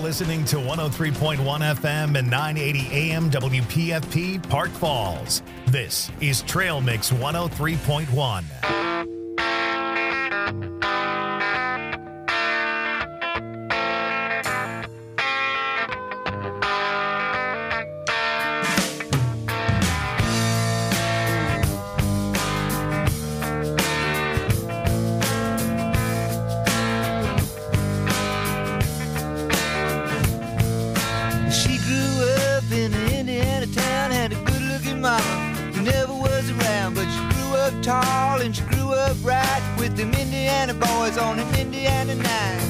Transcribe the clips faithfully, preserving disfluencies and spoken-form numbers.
listening to one oh three point one F M and nine eighty A M W P F P Park Falls. This is Trail Mix one oh three point one. Tall and she grew up right with them Indiana boys on an Indiana night.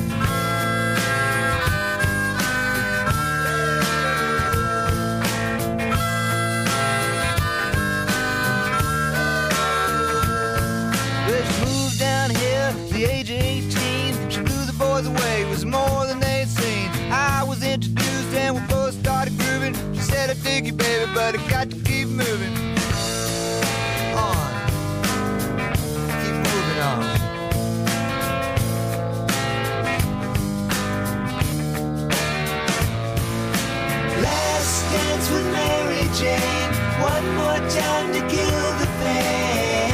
But she moved down here at the age of eighteen. She blew the boys away, it was more than they'd seen. I was introduced and we both started grooving. She said, I dig you, baby, but I got to keep moving on. Last dance with Mary Jane, one more time to kill the pain.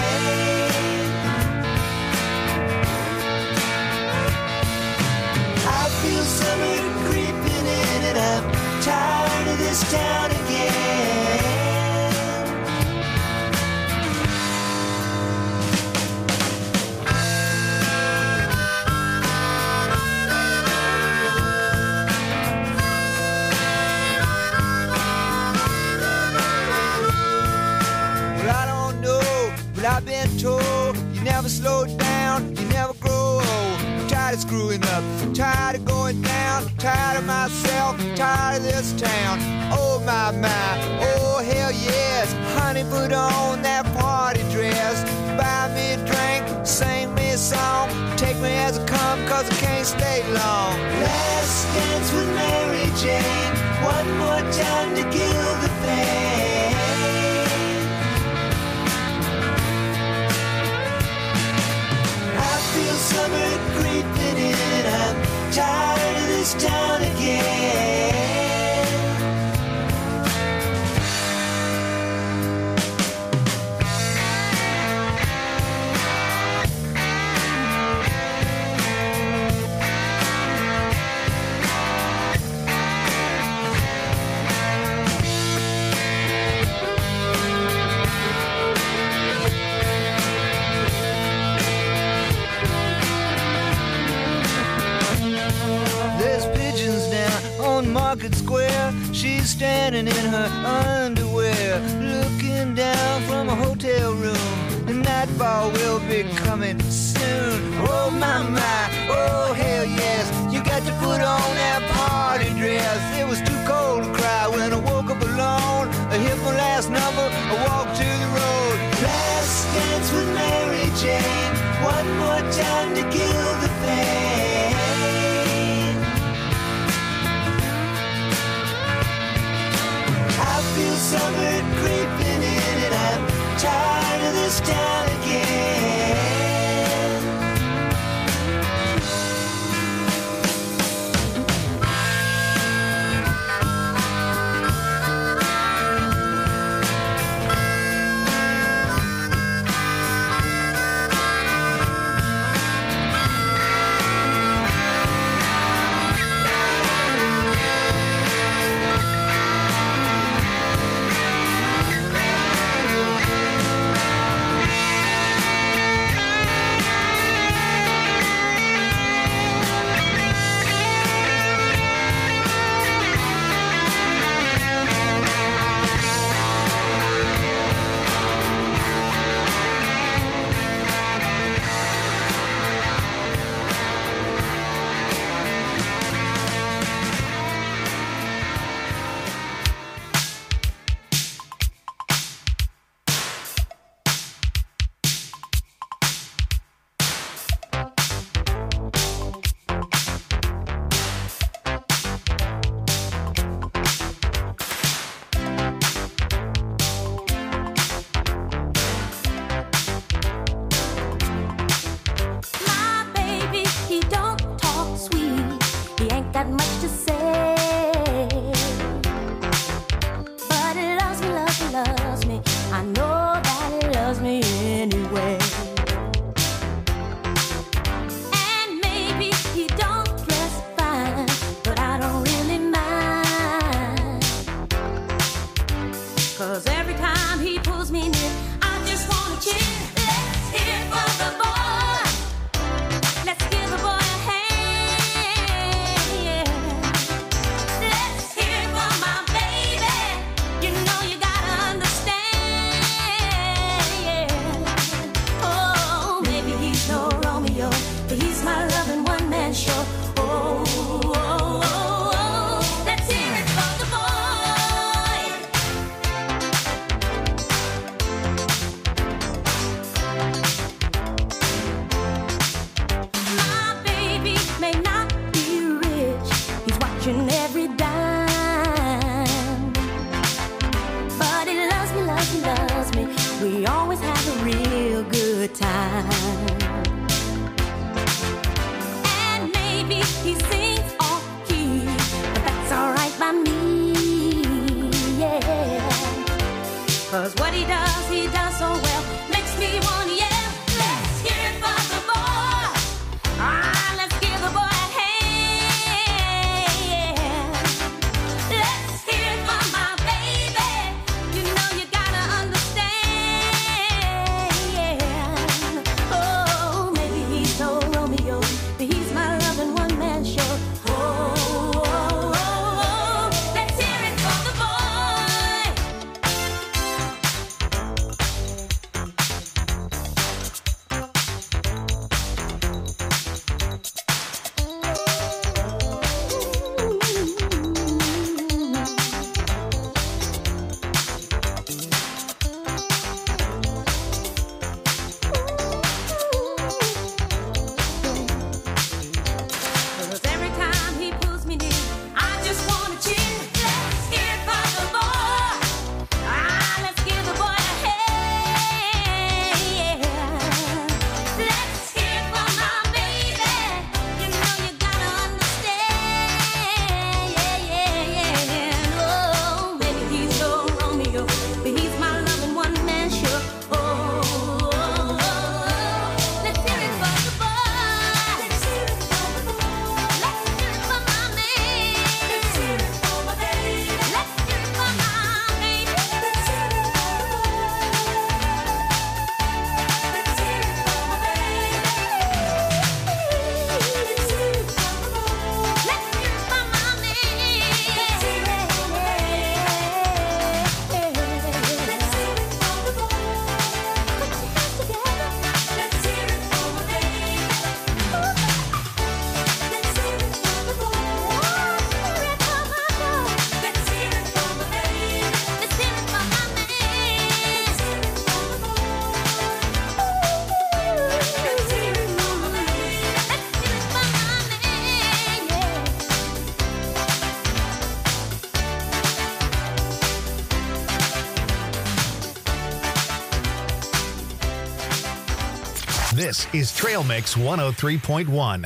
I feel summer creeping in and I'm tired of this town again. I've been told you never slow down, you never grow old. I'm tired of screwing up, tired of going down, tired of myself, tired of this town. Oh my, my, oh hell yes. Honey, put on that party dress, buy me a drink, sing me a song, take me as I come cause I can't stay long. Last dance with Mary Jane, one more time to kill the pain. I feel summer creeping in and I'm tired of this town again. Market Square, she's standing in her underwear, looking down from a hotel room. The nightfall will be coming soon. Oh my my, oh hell yes. You got to put on that party dress. It was too cold to cry when I woke up alone. I hit my last number, I walked to the road. Last dance with Mary Jane, one more time to kill the pain. I feel summer creeping in and I'm tired of this town again. got much to say, but it loves me, loves me, loves me. I know that it loves me anyway. And maybe he don't dress fine, but I don't really mind, 'cause every time he pulls me near, I just wanna cheer. Let's hear it for the boy. Let's give the boy a hand. Yeah. Let's hear it for my baby. You know you gotta understand. Yeah. Oh, maybe he's no Romeo, but he's my loving one-man show. Oh, oh, oh, oh. Let's hear it for the boy. My baby may not be rich, he's watching every dime, but he loves me, loves me, loves me. We always have a real good time. And maybe he sings off key, but that's alright by me, yeah. 'Cause what he does, he does so well, makes me wanna yell. Let's hear it for the boy. Ah, let's give the boy a hand. Yeah. Let's hear it for my baby. You know you gotta understand. Yeah. Oh, maybe he's no Romeo, but he's my loving one-man show. Oh, oh, oh, oh. Let's hear it for the boy. Cause every time he pulls me near, I just wanna cheer. Let's hear it for the boy. Ah, let's give the boy a hand. Yeah. Let's hear it for my baby. You know you gotta understand. Yeah, yeah, yeah. Oh, maybe he's no Romeo, but he's my loving one-man show. Oh, oh, oh, oh. Let's hear it for the boy. Let's hear it for the boy. Let's hear it for my man. Let's hear it for my baby. Let's hear it for my baby. Let's hear it for the boy. Let's hear it for my baby. Let's hear it for the boy. Let's hear it for my man. Let's hear it for my baby. Let's hear it for the boy. Put your hands together. Let's hear it for my baby. Let's hear it for the boy. Hear it for my boy. Let's hear it for my baby. Let's hear it for my man. Let's hear it for the boy. Let's hear it for my baby. Let's hear it for my man. Yeah. This is Trail Mix one oh three point one.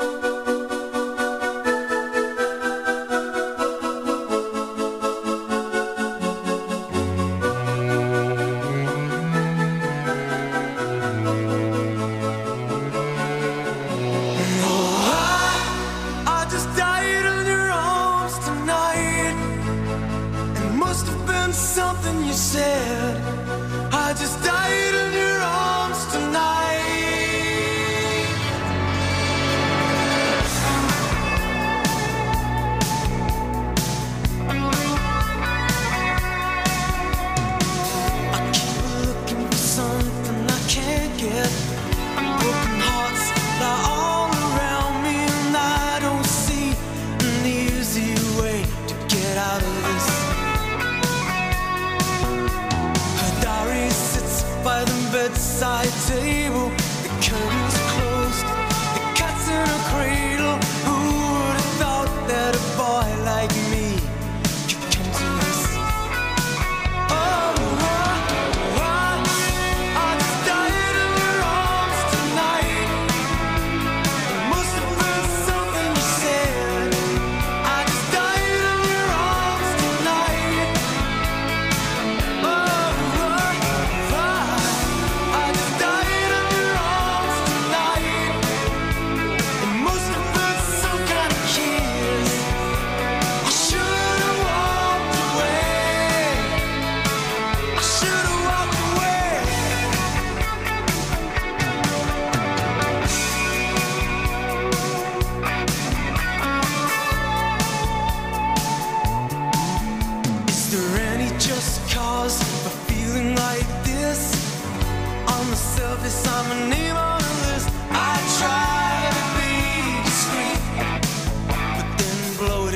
I just died in your arms tonight. It must have been something you said. I just died in your arms tonight. I keep looking for something I can't get. Broken hearts lie all around me, and I don't see an easy way to get out of this. Her diary sits by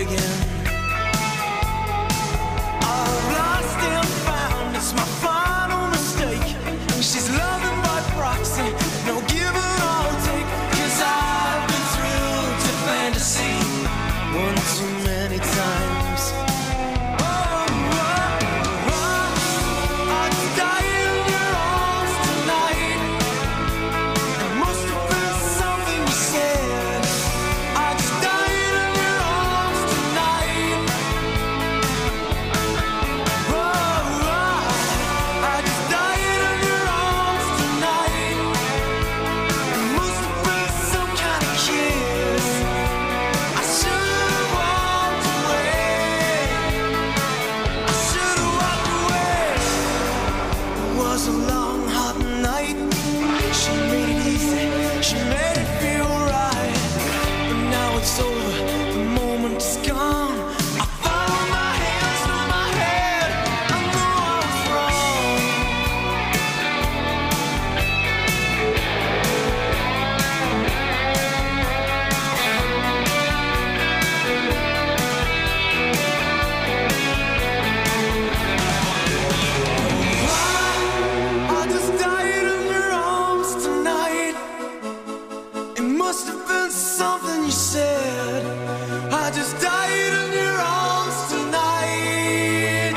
again. I've lost and found, it's my final mistake. She's loving by proxy, no give and I'll take. Cause I've been thrilled to fantasy one too many times. Oh, oh, oh, I died in your arms tonight. It must have been something you said. I just died in your arms tonight. Oh, oh, I just died in your arms tonight. It must have been some kind of kiss. I should have walked away. I should have walked away. It was a long, hot night. She made it easy. She made it feel right. But now it's over. The moment is gone. I found my hands on my head. I know I was wrong. I just died in your arms tonight. It must have been something you said. I just died in your arms tonight.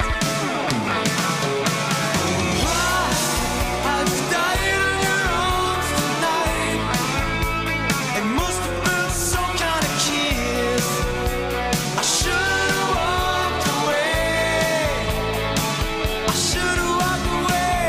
I just died in your arms tonight. It must have been some kind of kiss. I should have walked away. I should have walked away.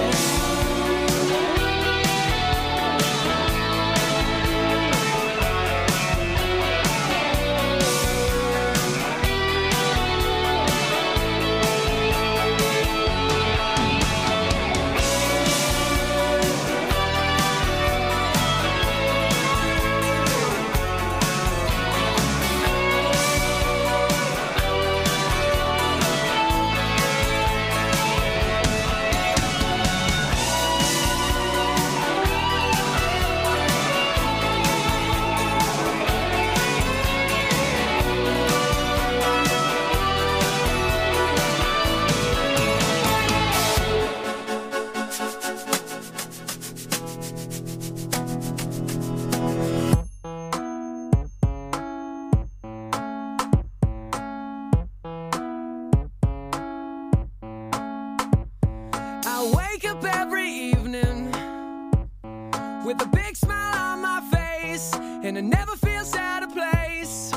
I wake up every evening with a big smile on my face, and it never feels out of place.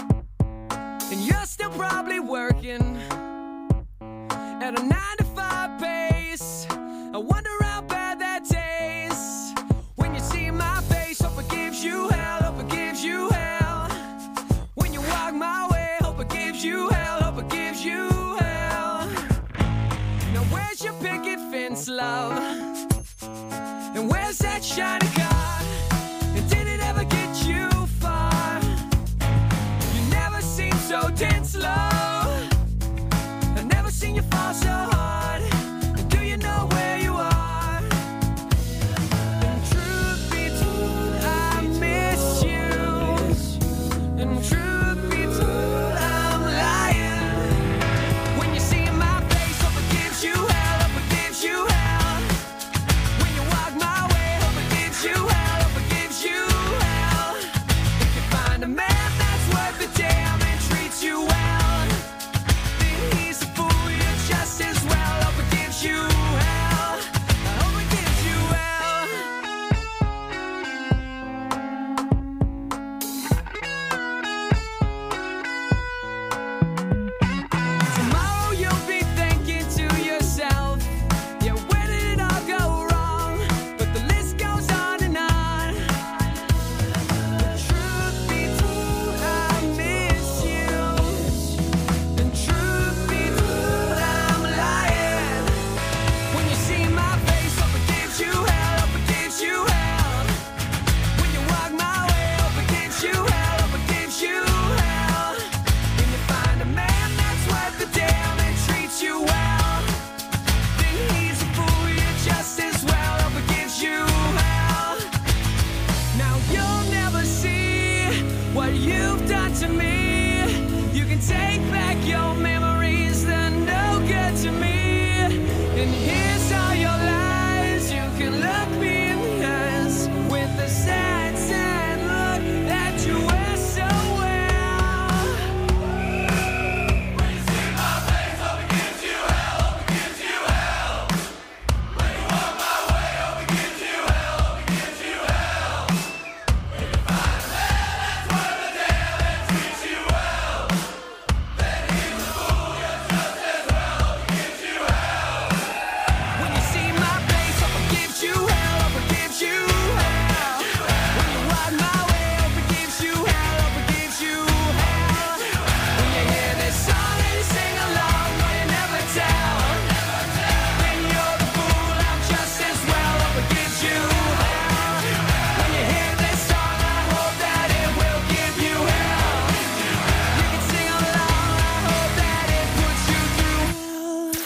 And you're still probably working at a nine to five pace. I wonder how bad that tastes when you see my face. Hope it gives you hell, hope it gives you hell. When you walk my way, hope it gives you hell, hope it gives you hell. Now where's your picket fence, love? And where's that shiny car? And did it ever get you far? You never seem so tense, love. I've never seen you fall so hard. And do you know where you are? And truth be told, I miss you. And truth be told, I'm lying. When you see my face, hope it gives you hell, hope it gives you hell. When you walk my way, hope it gives you hell, hope it gives you hell. If you find a man that's worth the damn and treats you well,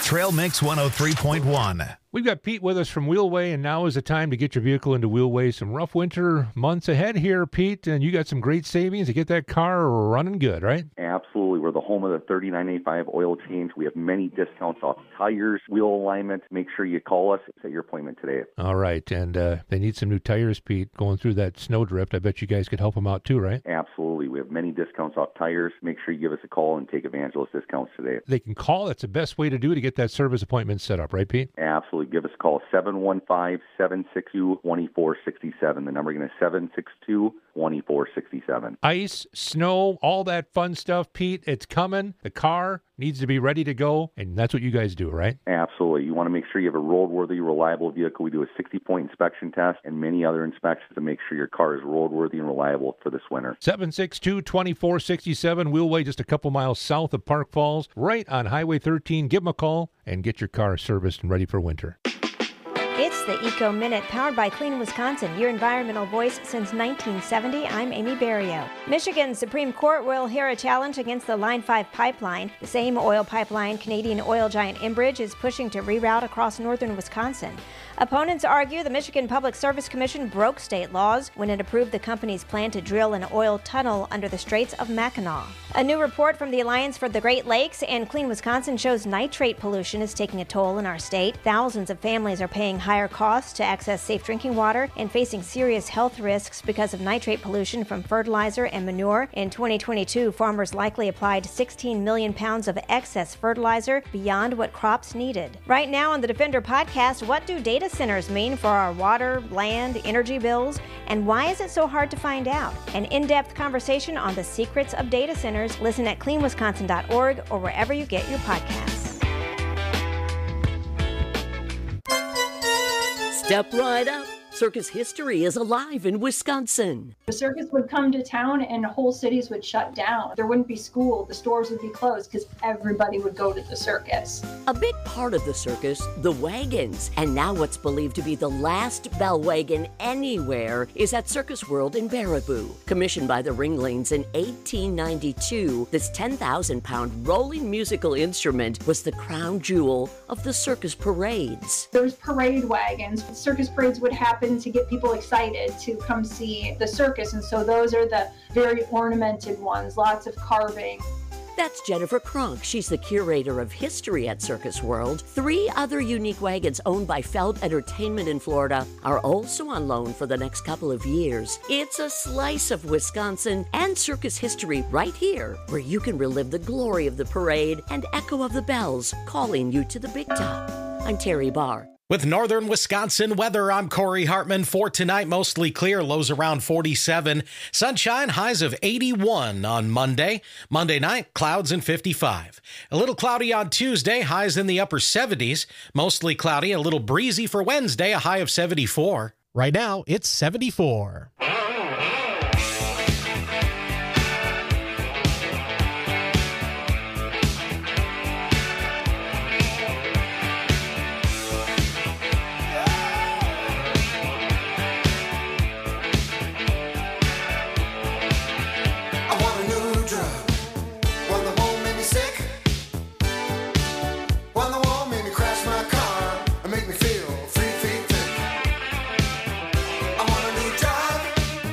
Trail Mix one oh three point one. We've got Pete with us from Wheelway, and now is the time to get your vehicle into Wheelway. Some rough winter months ahead here, Pete, and you got some great savings to get that car running good, right? Absolutely. We're the home of the thirty-nine eighty-five oil change. We have many discounts off tires, wheel alignment. Make sure you call us. Set your appointment today. All right, and uh, they need some new tires, Pete, going through that snowdrift. I bet you guys could help them out too, right? Absolutely. We have many discounts off tires. Make ssure you give us a call and take advantage of those discounts today. They can call. That's the best way to do it to get that service appointment set up, right, Pete? Absolutely. Give us a call, seven one five, seven six two, two four six seven. The number again is seven six two, two four six seven. Ice, snow, all that fun stuff, Pete. It's coming. The car needs to be ready to go, and that's what you guys do, right? Absolutely. You want to make sure you have a roadworthy, reliable vehicle. We do a sixty-point inspection test and many other inspections to make sure your car is roadworthy and reliable for this winter. seven six two, two four six seven, Wheelway, just a couple miles south of Park Falls, right on Highway thirteen. Give them a call and get your car serviced and ready for winter. It's the Eco Minute, powered by Clean Wisconsin, your environmental voice since nineteen seventy. I'm Amy Barrio. Michigan's Supreme Court will hear a challenge against the Line five pipeline. The same oil pipeline Canadian oil giant Enbridge is pushing to reroute across northern Wisconsin. Opponents argue the Michigan Public Service Commission broke state laws when it approved the company's plan to drill an oil tunnel under the Straits of Mackinac. A new report from the Alliance for the Great Lakes and Clean Wisconsin shows nitrate pollution is taking a toll in our state. Thousands of families are paying higher costs to access safe drinking water and facing serious health risks because of nitrate pollution from fertilizer and manure. In twenty twenty-two, farmers likely applied sixteen million pounds of excess fertilizer beyond what crops needed. Right now on the Defender podcast, what do data centers mean for our water, land, energy bills, and why is it so hard to find out? An in-depth conversation on the secrets of data centers. Listen at clean wisconsin dot org or wherever you get your podcasts. Step right up. Circus history is alive in Wisconsin. The circus would come to town and whole cities would shut down. There wouldn't be school, the stores would be closed because everybody would go to the circus. A big part of the circus, the wagons. And now what's believed to be the last bell wagon anywhere is at Circus World in Baraboo. Commissioned by the Ringlings in eighteen ninety-two, this ten thousand pound rolling musical instrument was the crown jewel of the circus parades. There's parade wagons. Circus parades would happen to get people excited to come see the circus, and so those are the very ornamented ones, lots of carving. That's Jennifer Kronk. She's the curator of history at Circus World. Three other unique wagons owned by Feld Entertainment in Florida are also on loan for the next couple of years. It's a slice of Wisconsin and circus history right here, where you can relive the glory of the parade and echo of the bells calling you to the big top. I'm Terry Barr. With northern Wisconsin weather, I'm Corey Hartman. For tonight, mostly clear, lows around forty-seven. Sunshine, highs of eighty-one on Monday. Monday night, clouds and fifty-five. A little cloudy on Tuesday, highs in the upper seventies. Mostly cloudy, a little breezy for Wednesday, a high of seventy-four. Right now, it's seventy-four. Make me feel three feet thick. I want a new job.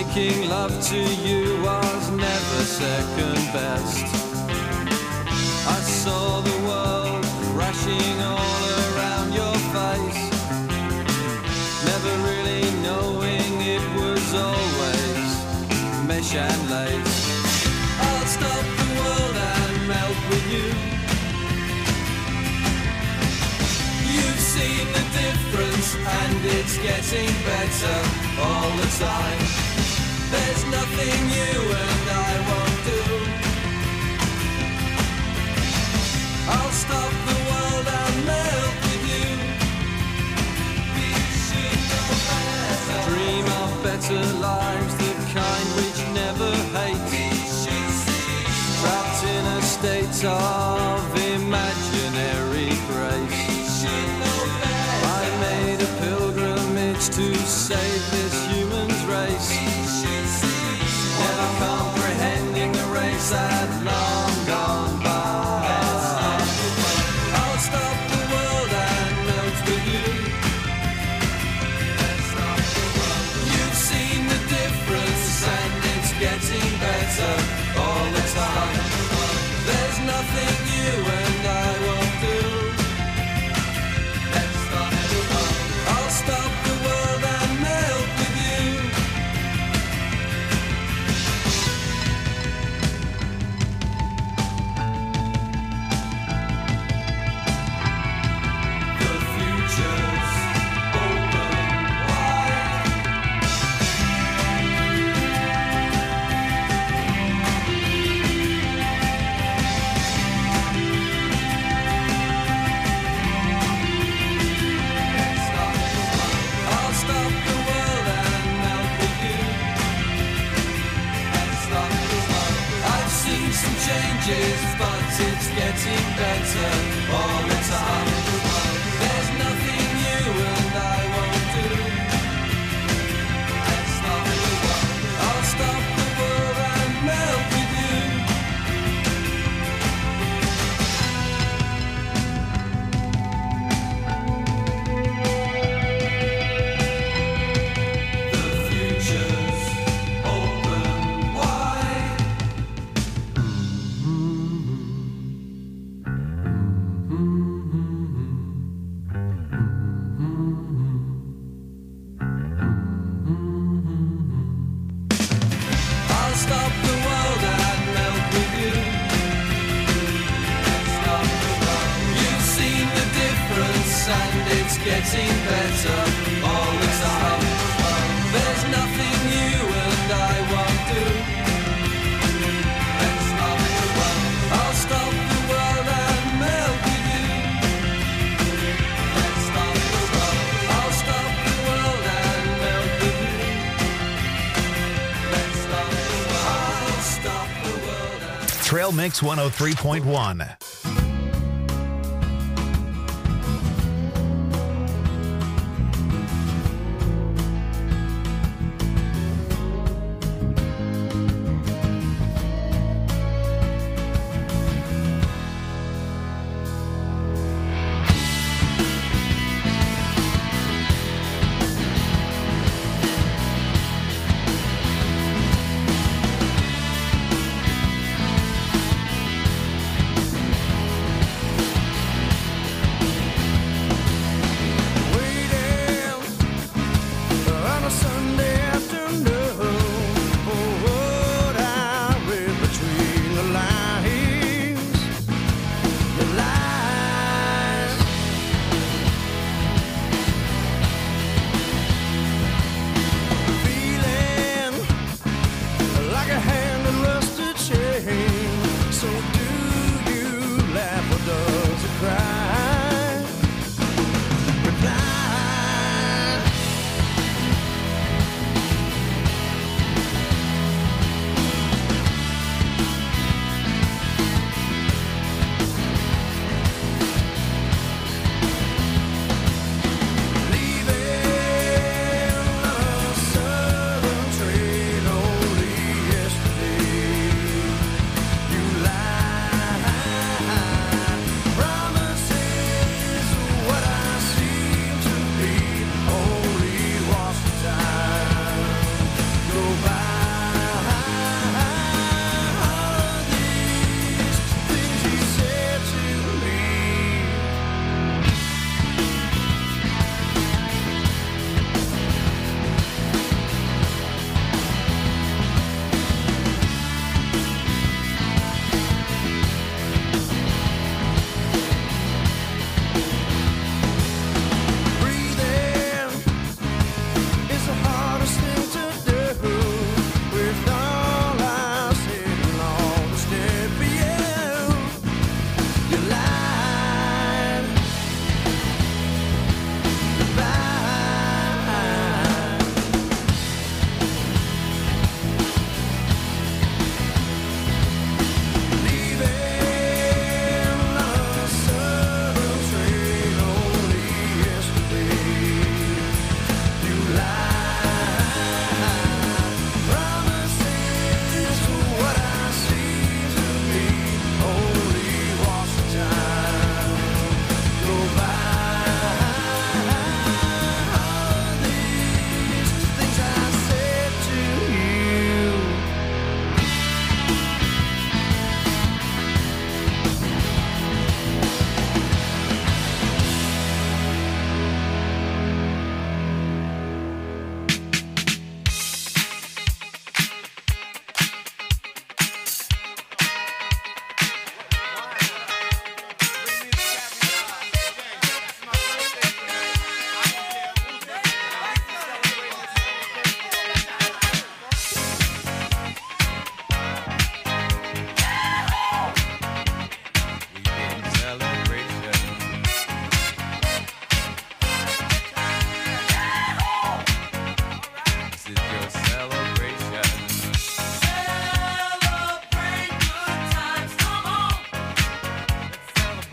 Making love to you was never second best. I saw the world crashing all around your face, never really knowing it was always mesh and lace. I'll stop the world and melt with you. You've seen the difference and it's getting better all the time. There's nothing you and I won't do. I'll stop the world and melt with you. We should know better. Dream of better lives, the kind which never hate. We should see. Trapped in a state of imaginary grace. We should know better. I made a pilgrimage to save this human's race. We should see. Never comprehending the race had long gone by. Getting better all the time. There's nothing you and I won't do. Let's stop the world. I'll stop the world and melt with you. The future's open wide. Changes, but it's getting better all the time. There's nothing you and I won't do. Let's stop the world. I'll stop the world and melt with you. The future's open wide. I'll stop the world and melt with you. Let's stop the world. You've seen the difference and it's getting better all the time. There's nothing you and I won't do. Let's stop the world. I'll stop the world and melt with you. Let's stop the world. I'll stop the world and melt with you. Let's stop the world. I'll stop the world and Trail Mix one oh three point one.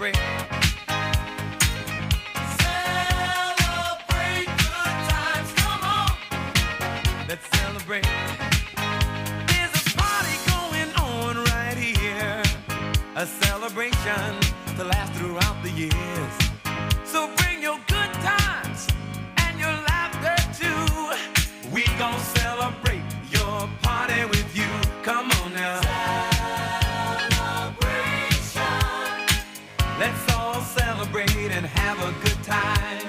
celebrate. Celebrate good times, come on. Let's celebrate. There's a party going on right here, a celebration to last throughout the years. So bring your good times and your laughter too. We gon' celebrate your party with you. Come on now. Celebration. Let's all celebrate and have a good time.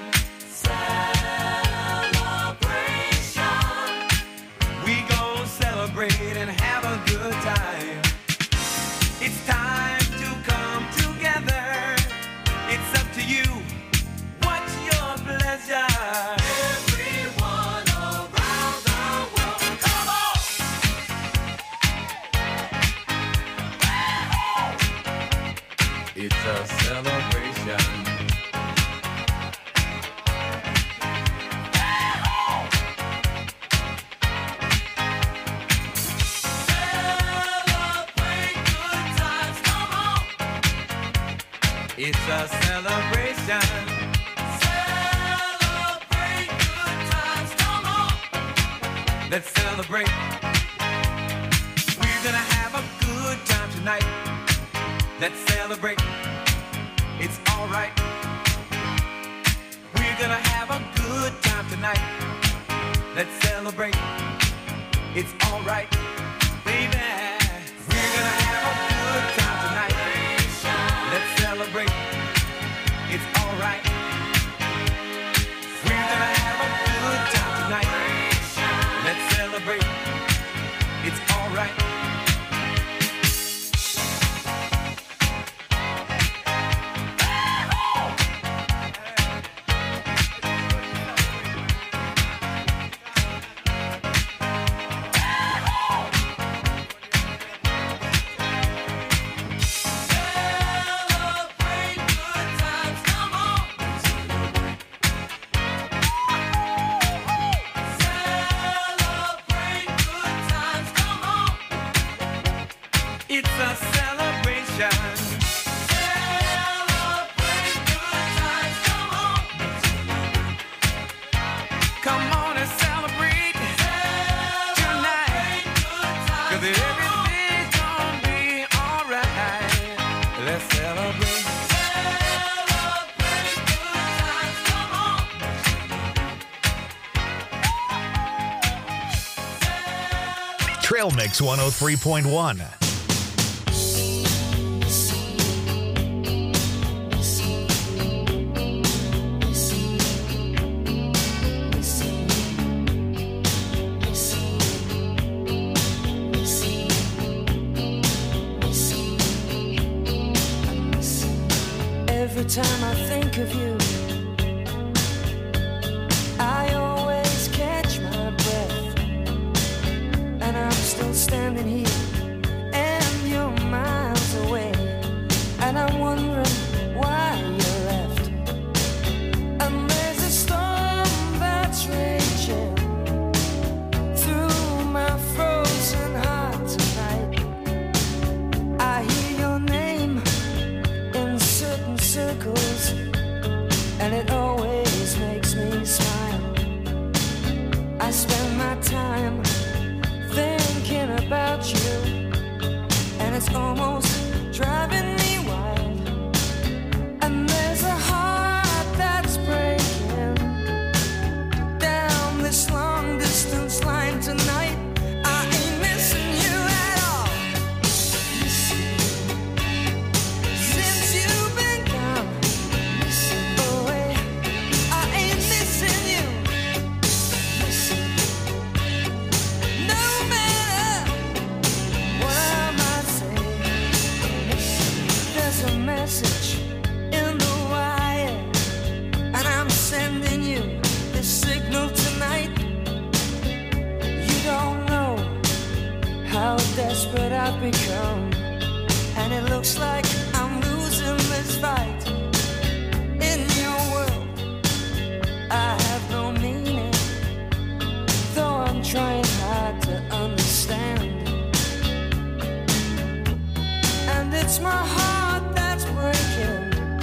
Celebration. We gon' celebrate and have a good time. It's time to come together. It's up to you. What's your pleasure? Everyone around the world, come on! It's a celebration. Celebrate good times, come on! It's a celebration. Celebrate good times, come on! Let's celebrate. We're gonna have a good time tonight. Let's celebrate. It's alright. We're gonna have a good time tonight. Let's celebrate. It's alright, baby. We're gonna have a good time tonight. Let's celebrate. It's alright. We're gonna have a good time tonight. Let's celebrate. It's alright. Celebrate good times, come on. Celebrate good times, come on. It's a celebration. Celebrate good times, come on. Come on and celebrate tonight. 'Cause everything's gonna be alright. Let's celebrate. Celebrate good times, come on. Trail Mix one oh three point one. Every time I think of you, I always catch my breath. And I'm still standing here, and you're miles away. And I'm wondering why you left. And there's a storm that's raging through my frozen heart tonight. I hear your name in certain circles, and it always makes me smile. I spend my time thinking about you, and it's almost driving me wild. And there's a heart that's breaking down this long distance line tonight. I ain't missing you at all. Since you've been gone away, I ain't missing you. No matter what I might say, there's a message in the wire, and I'm sending you this signal tonight. You don't know how desperate I've become, and it looks like I'm losing this fight. In your world, I have no meaning, though I'm trying hard to understand. And it's my heart that's breaking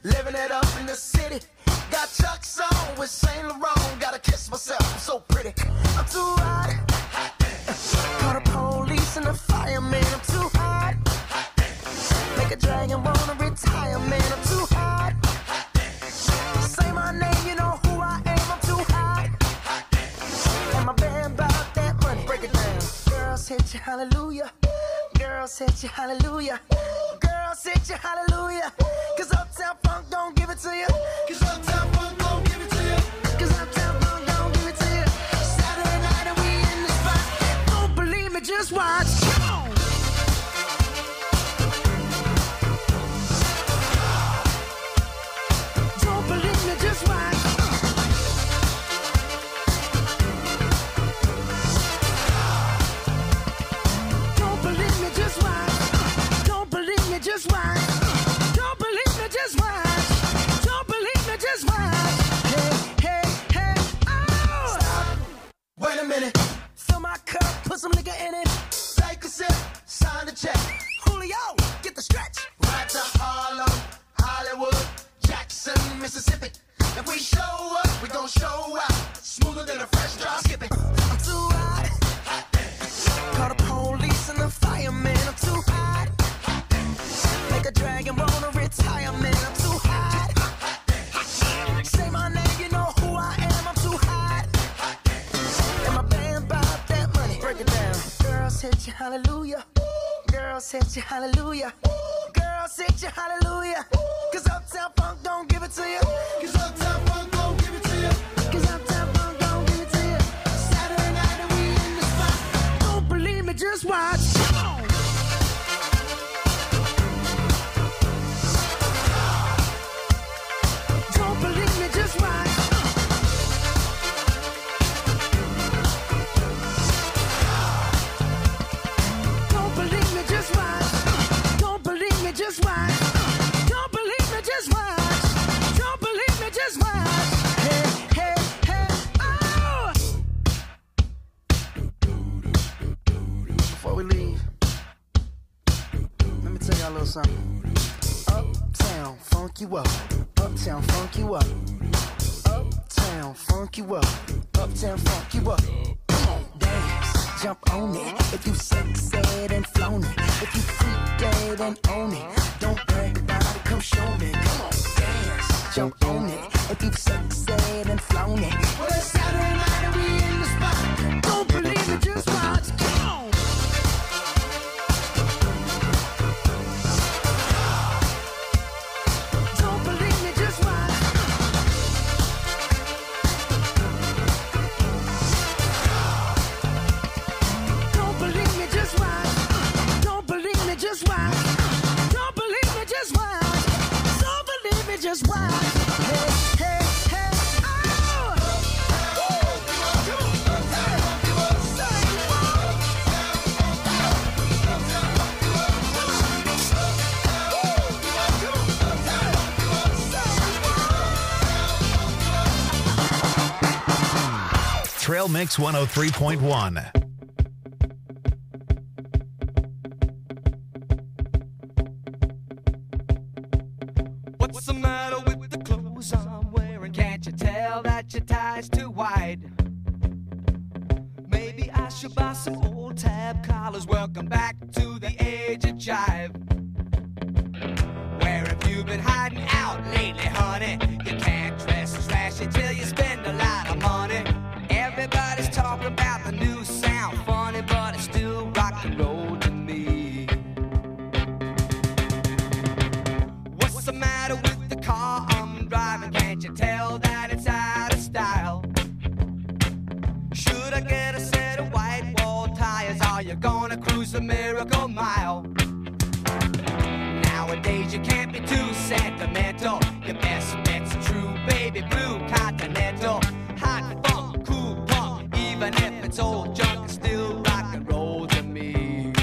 living it up in the city. Got Chuck's on with Saint Laurent. Gotta kiss myself, I'm so pretty. I'm too hot. Call the police and the fireman. I'm too hot. Make a dragon wanna retire, man. I'm too hot. Say my name, you know who I am. I'm too hot. And my band bought that money. Break it down. Girls hit you, hallelujah. Girls hit you, hallelujah. Girls hit you, hallelujah. Cause Uptown Funk don't give it to you. Cause Uptown Funk don't give it to you. Cause Uptown Funk don't give it to you. Saturday night and we in the spot. Don't believe me, just watch. Come on. Don't believe me, just watch. Don't believe me, just watch. Don't believe me, just watch. Don't believe me, just watch. Don't believe me, just watch. Hey, hey, hey, oh! Stop. Wait a minute. Fill my cup, put some liquor in it. Take a sip, sign the check. Julio, get the stretch. Right to Harlem, Hollywood, Jackson, Mississippi. If we show up, we gon' show out. Smoother than a fresh drop skipping. I'm too hot. Call the police and the fireman. I'm too hot. Make a dragon wanna retire, man. I'm too hot. Say my name, you know who I am. I'm too hot. And my band bought that money. Break it down. Girls hit you, hallelujah. Girls hit you, hallelujah. Girls hit you, hallelujah. Cause Uptown Funk don't give it to you. Cause Uptown Funk don't give it to you. Cause Uptown Funk don't give it to you. Saturday night and we in the spot. Don't believe me, just watch. Come on. Don't believe me, just watch. Don't believe me, just watch. Don't believe me, just watch. Don't believe me, just watch. Don't believe me, just watch. Hey, hey, hey, oh! Before we leave, let me tell y'all a little something. Uptown, funk you up. Uptown, funk you up. Uptown, funk you up. Uptown, funk you up. Come on, dance, jump on it. If you sexed and flown it. If you freak dead and own it. Don't brag about it, come show me. Come on, dance, jump on it. If you sexed and flown it. Well, it's Saturday night and we in the spot. Don't believe it, just watch. Come on. Don't believe me, just watch. Don't believe me, just watch. Don't believe me, just watch. Don't believe me, just watch. Don't believe me, just watch. Hey, hey, hey, oh! Trail Mix one oh three point one. What's the matter with the clothes I'm wearing? Can't you tell that your tie's too wide? Maybe I should buy some old tab collars. Welcome back to the age of jive. Where have you been hiding out lately, honey? You can't dress trashy till you spend a lot of money. Everybody's talking about the new sound, funny, but it's still rock and roll to me. What's the matter with the car I'm driving? Can't you tell that it's out of style? Should I get a set of white wall tires? Are you gonna cruise the Miracle Mile? Nowadays you can't be too sentimental. Your best bet's a true baby blue Continental. Hot funk, cool punk, even if it's old junk, it's still rock and roll to me.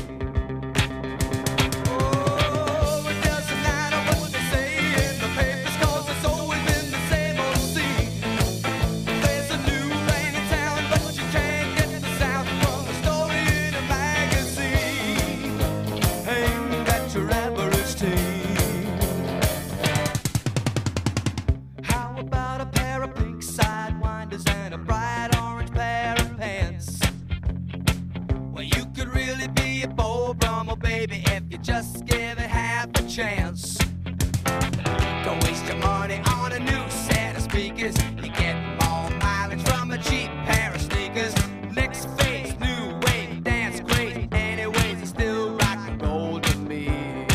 Oh, it doesn't matter what they say in the papers, 'cause it's always been the same old scene. There's a new rain in town, but you can't get the sound from the story in a magazine. Aimed at your average teen. speakers. You get more mileage from a cheap pair of sneakers. Next phase, new wave, dance great. Anyways, it's still rock and roll to me.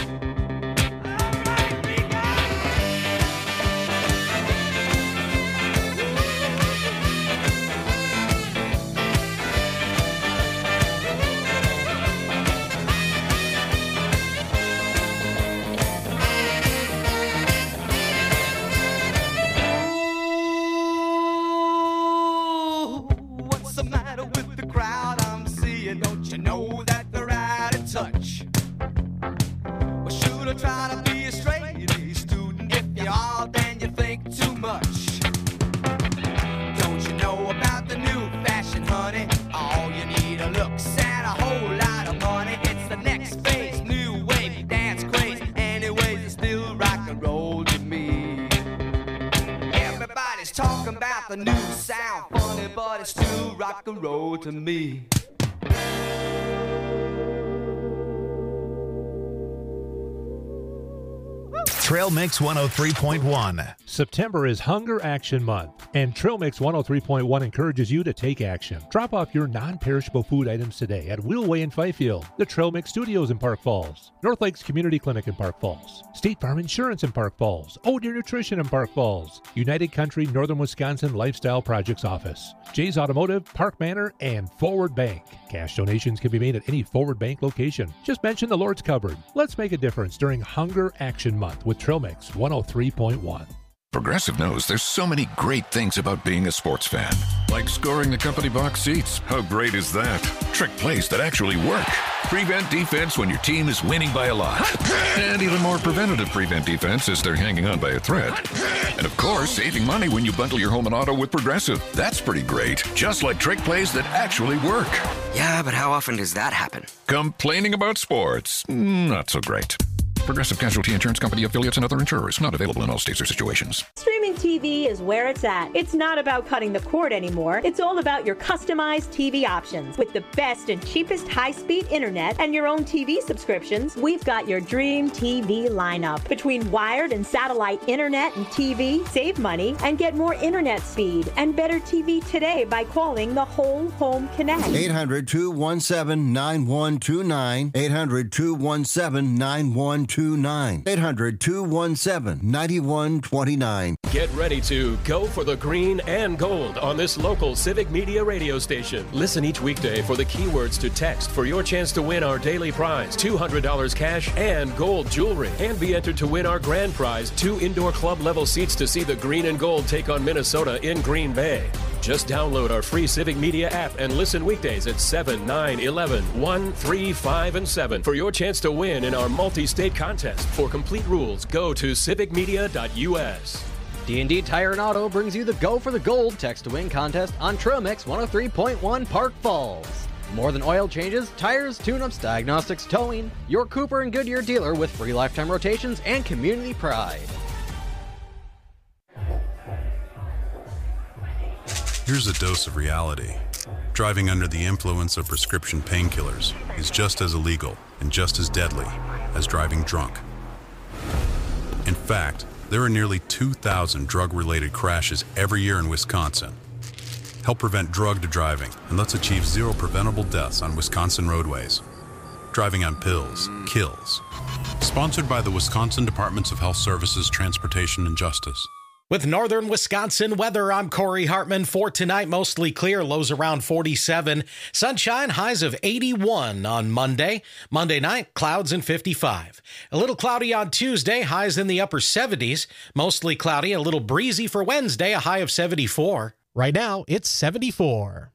What's the matter with the crowd I'm seeing? Don't you know that they're out of touch? Well, should I try to be a straight A student? If you are, then you think too much. Don't you know about the new fashion, honey? All you need are looks and a whole lot of money. It's the next phase, new wave, dance craze. Anyways, it's still rock and roll to me. Everybody's talking about the new sound, funny, but it's still rock and roll to me. Trail Mix one oh three point one. September is Hunger Action Month, and Trail Mix one oh three point one encourages you to take action. Drop off your non-perishable food items today at Wheelway in Fifield, the Trail Mix Studios in Park Falls, North Lakes Community Clinic in Park Falls, State Farm Insurance in Park Falls, Oh Deer Nutrition in Park Falls, United Country Northern Wisconsin Lifestyle Projects Office, Jay's Automotive, Park Manor, and Forward Bank. Cash donations can be made at any Forward Bank location. Just mention the Lord's Cupboard. Let's make a difference during Hunger Action Month with Trail Mix one oh three point one. Progressive knows there's so many great things about being a sports fan. Like scoring the company box seats. How great is that? Trick plays that actually work. Prevent defense when your team is winning by a lot. And even more preventative prevent defense as they're hanging on by a thread. And of course, saving money when you bundle your home and auto with Progressive. That's pretty great. Just like trick plays that actually work. Yeah, but how often does that happen? Complaining about sports. Not so great. Progressive Casualty Insurance Company, affiliates, and other insurers. Not available in all states or situations. Streaming T V is where it's at. It's not about cutting the cord anymore. It's all about your customized T V options. With the best and cheapest high-speed internet and your own T V subscriptions, we've got your dream T V lineup. Between wired and satellite internet and T V, save money and get more internet speed and better T V today by calling the Whole Home Connect. eight hundred, two one seven, nine one two nine. eight hundred, two one seven, nine one two nine. eight hundred, two one seven, nine one two nine. Get ready to go for the green and gold on this local Civic Media radio station. Listen each weekday for the keywords to text for your chance to win our daily prize, two hundred dollars cash and gold jewelry. And be entered to win our grand prize, two indoor club level seats to see the green and gold take on Minnesota in Green Bay. Just download our free Civic Media app and listen weekdays at seven, nine, eleven, one, three, five, and seven for your chance to win in our multi-state contest. For complete rules, go to civic media dot u s. D and D Tire and Auto brings you the Go for the Gold Text to Win contest on Trail Mix one oh three point one Park Falls. More than oil changes, tires, tune-ups, diagnostics, towing, your Cooper and Goodyear dealer with free lifetime rotations and community pride. Here's a dose of reality. Driving under the influence of prescription painkillers is just as illegal and just as deadly as driving drunk. In fact, there are nearly two thousand drug-related crashes every year in Wisconsin. Help prevent drugged driving, and let's achieve zero preventable deaths on Wisconsin roadways. Driving on pills kills. Sponsored by the Wisconsin Departments of Health Services, Transportation, and Justice. With northern Wisconsin weather, I'm Corey Hartman. For tonight, mostly clear, lows around forty-seven. Sunshine, highs of eighty-one on Monday. Monday night, clouds and fifty-five. A little cloudy on Tuesday, highs in the upper seventies. Mostly cloudy, a little breezy for Wednesday, a high of seventy-four. Right now, it's seventy-four.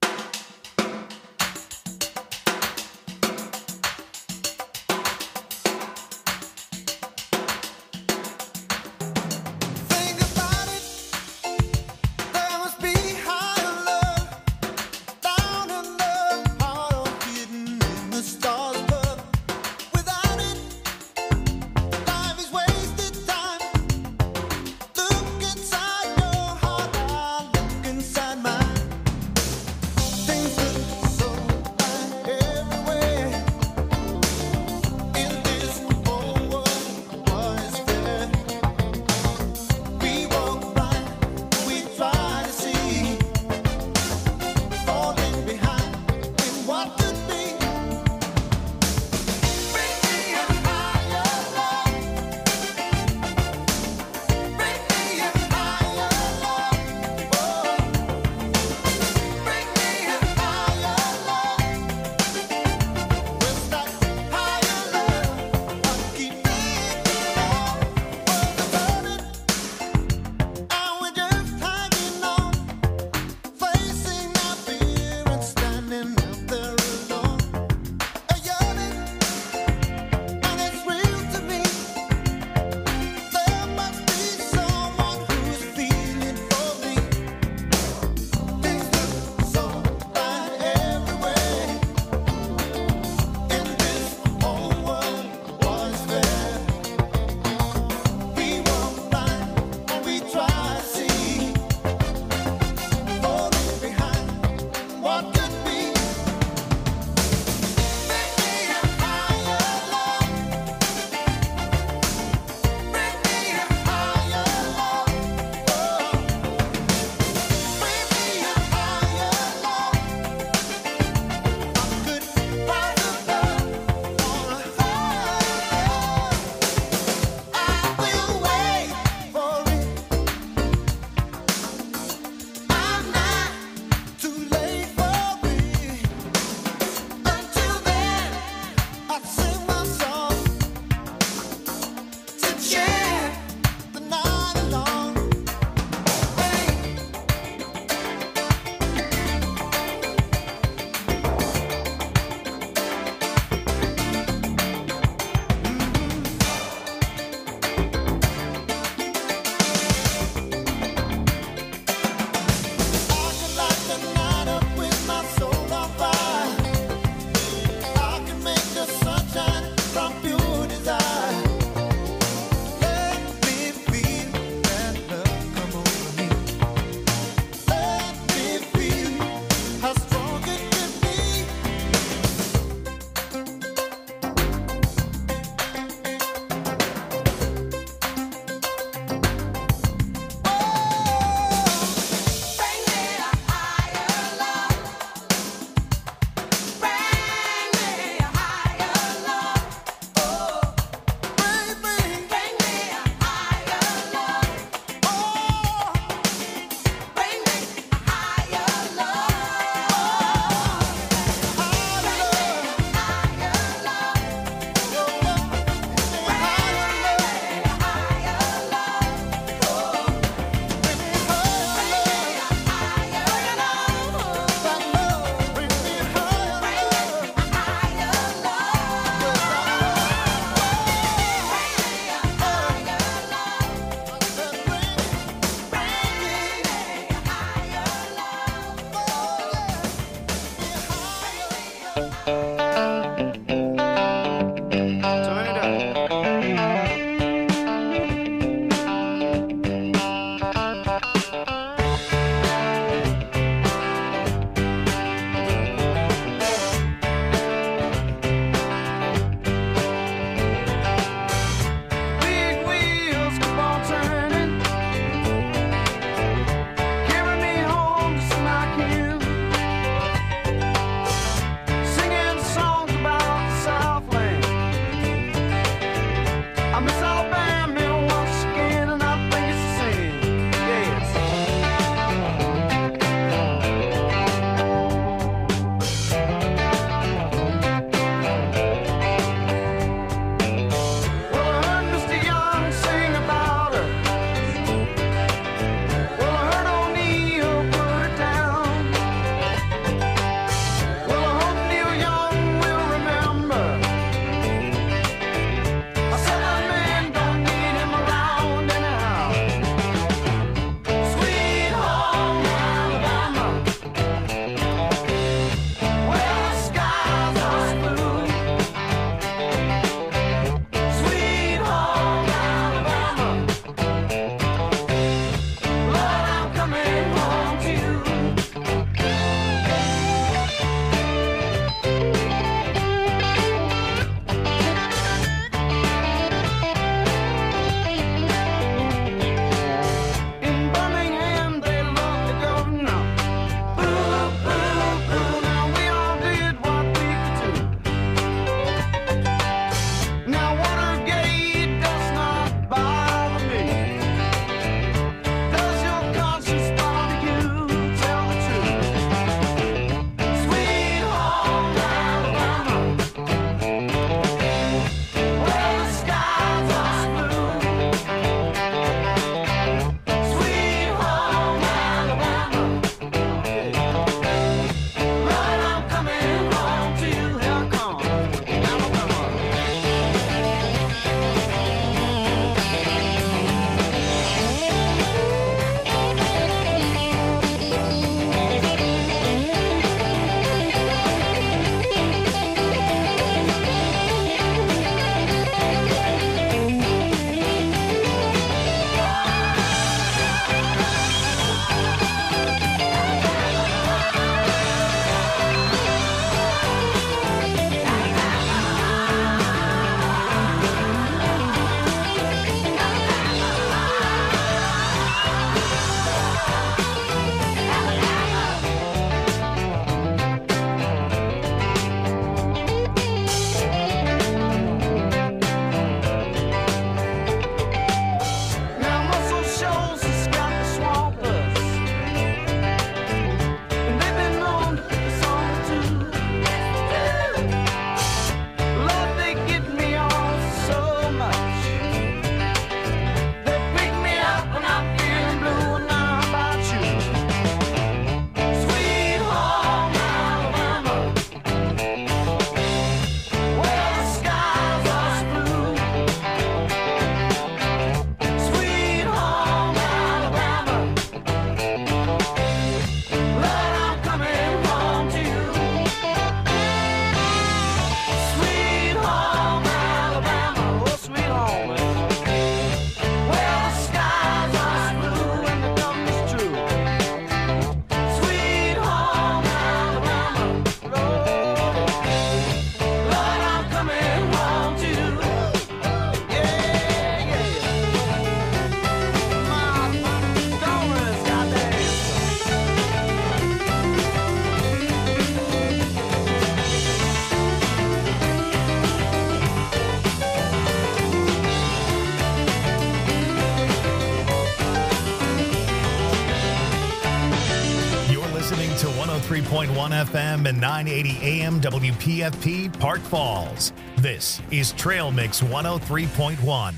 oh three point one F M and nine eighty A M W P F P Park Falls. This is Trail Mix one oh three point one.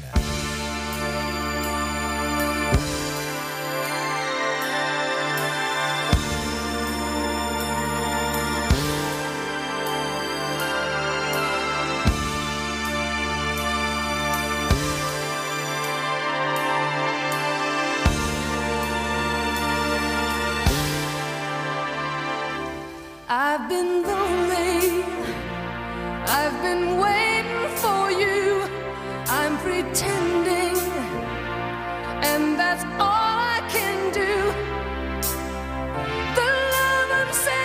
I've been lonely, I've been waiting for you, I'm pretending, and that's all.